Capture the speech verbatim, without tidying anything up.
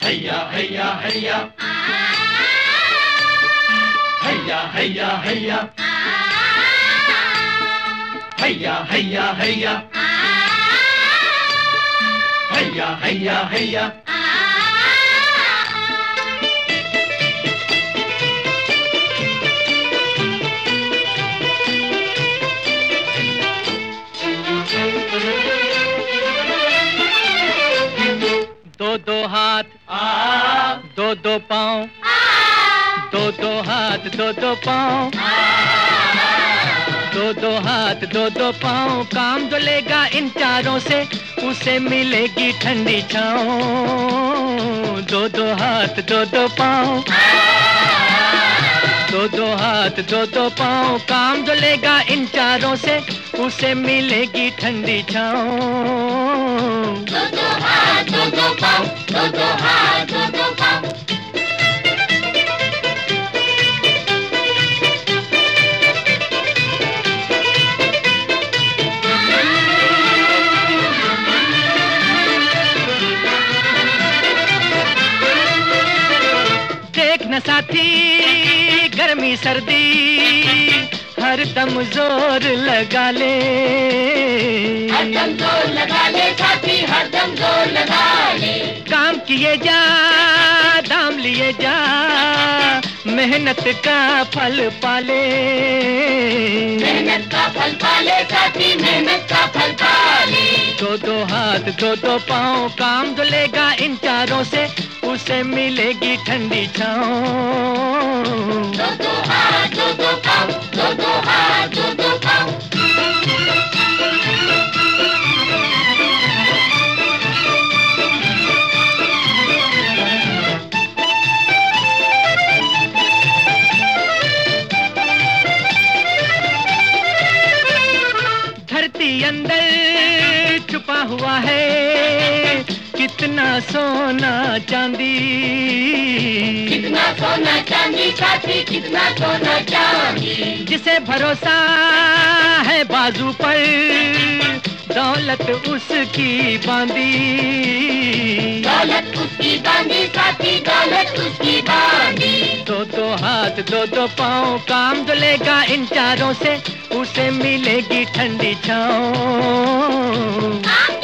हैया हैया हैया हैया हैया हैया हैया हैया हैया हैया हैया हैया दो दो हाथ आ, दो दो पाँव, दो दो हाथ दो दो पाँव, दो दो हाथ दो दो पाँव, काम जो लेगा इन चारों से उसे मिलेगी ठंडी छाँव। दो दो हाथ दो दो पाँव, दो दो हाथ दो दो पाँव, काम जो लेगा इन चारों से उसे मिलेगी ठंडी छाँव। दो दो हाथ दो दो पाँव, दो दो हाथ दो दो पाँव। देख न साथी गर्मी सर्दी हर दम जोर लगा ले, हर दम जोर लगा ले साथी, हर दम जोर लगा ले। काम किए जा दाम लिए जा, मेहनत का फल पाले। मेहनत का फल पाले साथी, मेहनत का फल पाले। दो दो हाथ दो दो पाँव, काम जो लेगा इन चारों से उसे मिलेगी ठंडी छाँव। दो दो हाथ दो दो पाँव, दो दो हाथ दो दो पाँव। धरती अंदर छुपा हुआ है कितना सोना चांदी, कितना सोना चांदी साथी, कितना सोना चांदी। जिसे भरोसा है बाजू पर दौलत उसकी बांधी, दौलत उसकी बांधी साथी, दौलत उसकी बांधी। दो दो हाथ दो दो पाँव, काम जो लेगा इन चारों से उसे मिलेगी ठंडी छाँव।